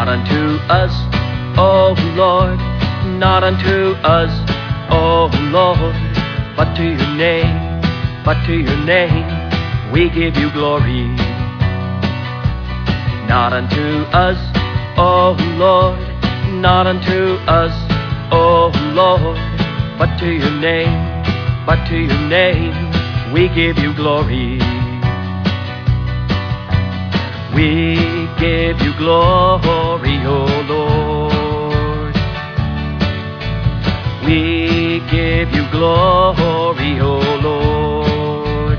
unto us, O Lord, not unto us, O Lord, but to your name, we give you glory. Not unto us, O Lord, not unto us, O Lord, but to your name, we give you glory. We give you glory, O Lord. We give you glory, O Lord.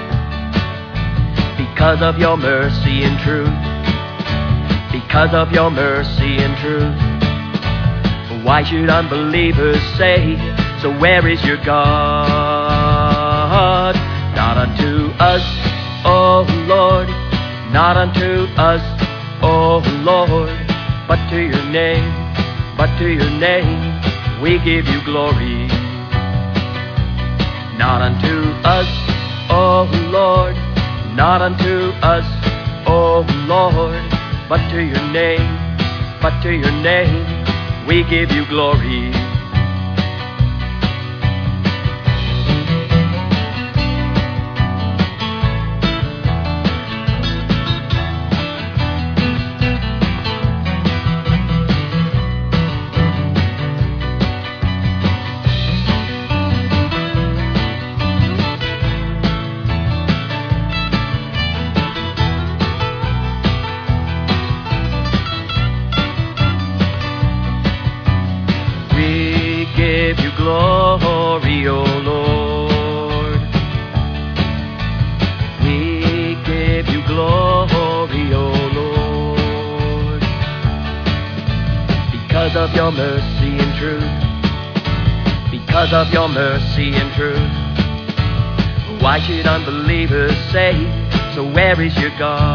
Because of your mercy and truth, because of your mercy and truth, why should unbelievers say, so where is your God? Not unto us, O Lord, not unto us, O Lord, but to your name, we give you glory. Not unto us, O Lord, not unto us, O Lord, but to your name, we give you glory. We give you glory, O Lord. We give you glory, O Lord. Because of your mercy and truth, because of your mercy and truth, why should unbelievers say, so where is your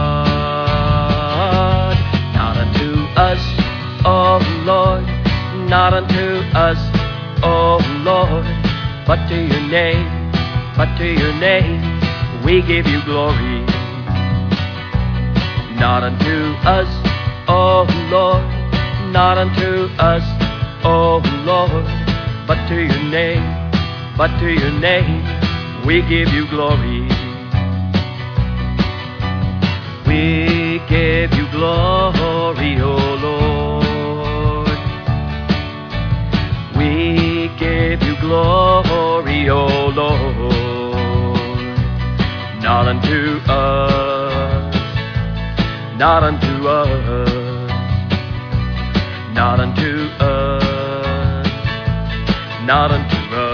God? Not unto us, O Lord, not unto us, O Lord, but to your name, we give you glory. Not unto us, O Lord, not unto us, O Lord, but to your name, we give you glory. We give you glory, O Lord. We give you glory, O Lord. Not unto us, not unto us, not unto us, not unto us.